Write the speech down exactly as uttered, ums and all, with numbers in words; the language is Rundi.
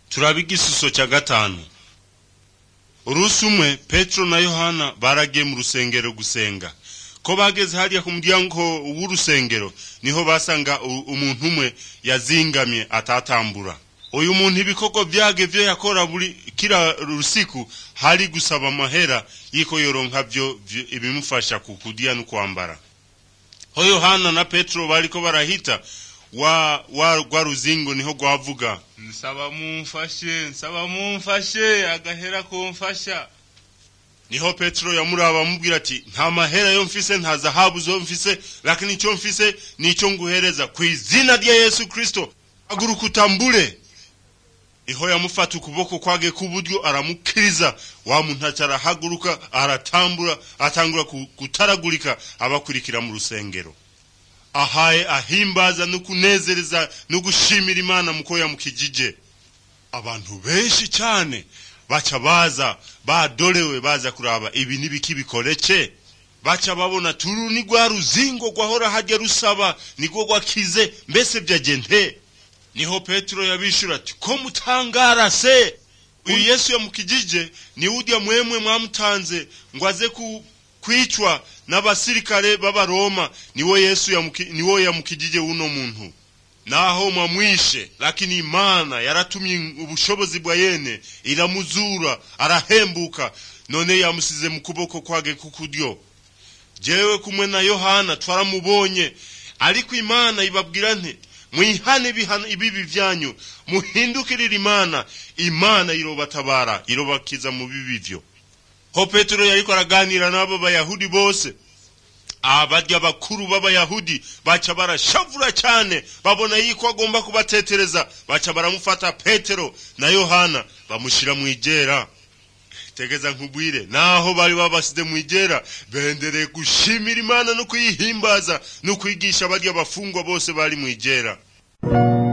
Turabiga isuso cya gatanu. Urusi umwe Petro na Yohana baragiye mu rusengero gusenga. Ko bageze hariya ku muryango w'urusengero niho basanga umuntu umwe yazingamye atatambura. Uyu muntu ibikoko byage byo yakora buri kira rusiku hari gusaba amahera yiko yoronka byo ibimufasha kukudia no kwambara. Ho Yohana na Petro bariko barahita wa wa gwa ruzingo niho gwavuga, nsaba mumfashe nsaba mumfashe agahera ko mfasha. Niho Petro yamuraba mubwira ati, nta mahera yo mfise nta zahabu zo mfise, lakini cyo mfise nico nguhereza ku izina rya Yesu Kristo aguruka utambure. Niho yamufata ukuboko kwage kuburyo aramukiriza, wa muntu atarahaguruka aratambura atangura gutaragurika abakurikira mu rusengero. Ahaye ahimbaza no kunezereza no gushimira Imana muko yamukijije. Abantu benshi cyane baca baza badorewe baza kuraba ibi nibiki bikorece. Baca babona turu ni gwa ruzingo gwahora hajya rusaba nigwo gwakize mbese byagente. Niho Petro yabishura ati, ko mutangara se uyu Yesu yamukijije ni udya mwemwe mwamutanze ngwaze ku kwicwa n'abasirikare baba Roma, niwo Yesu yamuki, niwo yamukijije uno muntu. Naho mwamwishe, lakini Imana yaratumye ubushobozi bwa yene iramuzura arahembuka, none yamusize mu kuboko kwage kukudyo. Jewe kumwe na Yohana twaramubonye, ariko Imana ibabwira nte, mwihane bihana ibibi byanyu, muhindukirira Imana, Imana irobatabara irobakiza mu bibi byo. Ho Petro yariko araganira nabo bayahudi bose. Abadya bakuru b'abayahudi baca barashavura cyane, babona yiko agomba kubatetereza, baca baramufata Petero na Yohana bamushira mu igera. Tegeza nkubwire, naho bari babaside mu igera bendereye gushimira Imana no kuyihimbaza no kwigisha abadya bafungwa bose bari mu igera.